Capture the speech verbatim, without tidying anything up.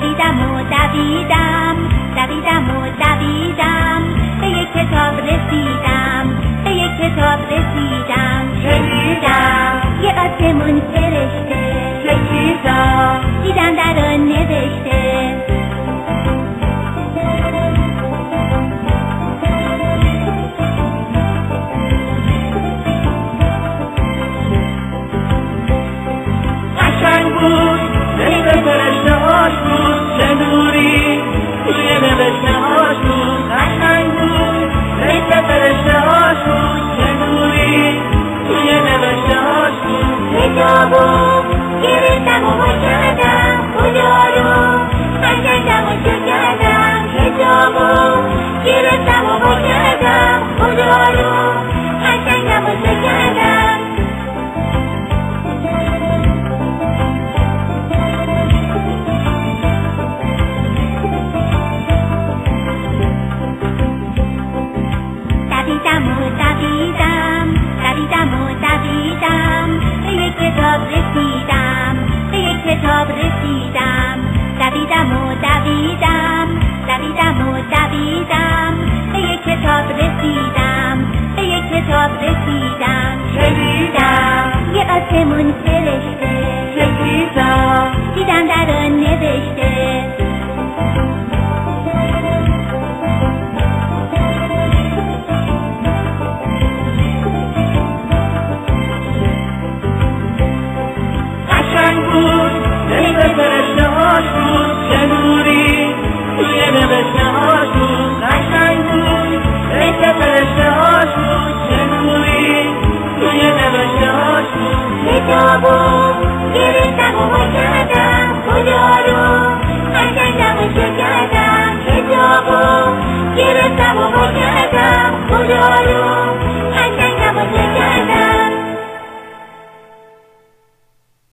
دویدم و دویدم دویدم و دویدم به یک کتاب رسیدم به یک کتاب رسیدم شنیدم یه آسمون فرشته چه چیزا دیدم در آن نوشته قشنگ بود مثل فرشته هاش بود چه نوری توی نوشته هاش بود قشنگ بود مثل فرشته هاش بود چه نوری توی نوشته هاش بود کتابو گرفتم و با کردم خدا رو قشنگم و چه کردم کتابو گرفتم و با کردم خدا رو قشنگم و چه کردم دویدم و دویدم دویدم و دویدم به یک کتاب رسیدم به یک کتاب رسیدم دویدم و دویدم دویدم و دویدم به یک کتاب رسیدم به یک کتاب رسیدم شنیدم یه آسمون فرشته چه چیزا دیدم در آن نوشته مثل فرشته هاش بود چه نوری توی نوشته هاش بود قشنگ بود مثل فرشته هاش بود چه نوری توی نوشته هاش بود کتابو گرفتم و با کردم خدا رو قشنگم و چه کردم کتابو گرفتم و با کردم خدا رو